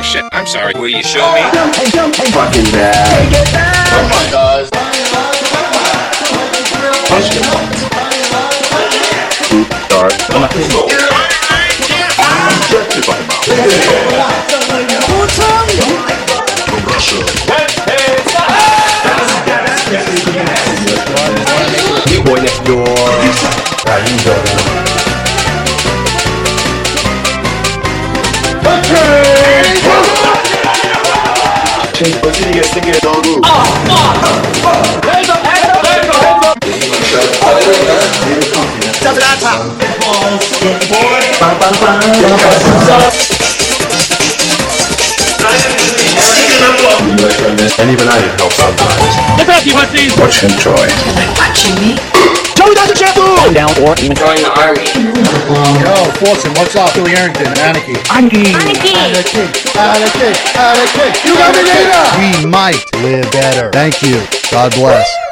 shit, I'm sorry. Will you show me? Fucking bad. Oh my god. Dark. Boy next door. What's he get singing it all loose? Hands up, hands up, hands up, hands up! Jump it on top! And even I need help sometimes. Look up, you hussies! Watch and enjoy. Watching me? Joey doesn't shampoo! Down or even join the army. Yo, Fortune, what's up? Billy Arrington, Anarchy. Anarchy! Anarchy! You got me later! We might live better. Thank you. God bless.